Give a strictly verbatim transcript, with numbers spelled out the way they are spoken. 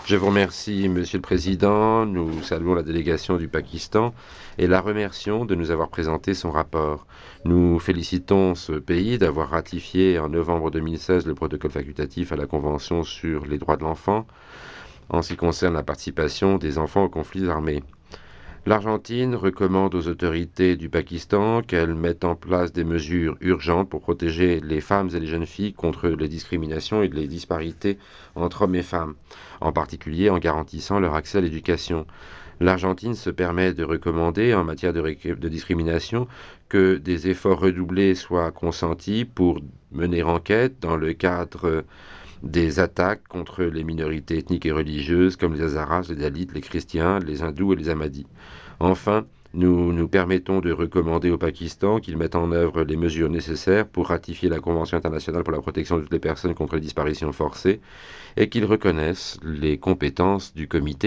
Je vous remercie, Monsieur le Président. Nous saluons la délégation du Pakistan et la remercions de nous avoir présenté son rapport. Nous félicitons ce pays d'avoir ratifié en novembre deux mille seize le protocole facultatif à la Convention sur les droits de l'enfant en ce qui concerne la participation des enfants aux conflits armés. L'Argentine recommande aux autorités du Pakistan qu'elles mettent en place des mesures urgentes pour protéger les femmes et les jeunes filles contre les discriminations et les disparités entre hommes et femmes, en particulier en garantissant leur accès à l'éducation. L'Argentine se permet de recommander en matière de, ré- de discrimination que des efforts redoublés soient consentis pour mener enquête dans le cadre des attaques contre les minorités ethniques et religieuses comme les Hazaras, les Dalits, les chrétiens, les hindous et les Ahmadis. Enfin, nous nous permettons de recommander au Pakistan qu'il mette en œuvre les mesures nécessaires pour ratifier la Convention internationale pour la protection de toutes les personnes contre les disparitions forcées et qu'il reconnaisse les compétences du comité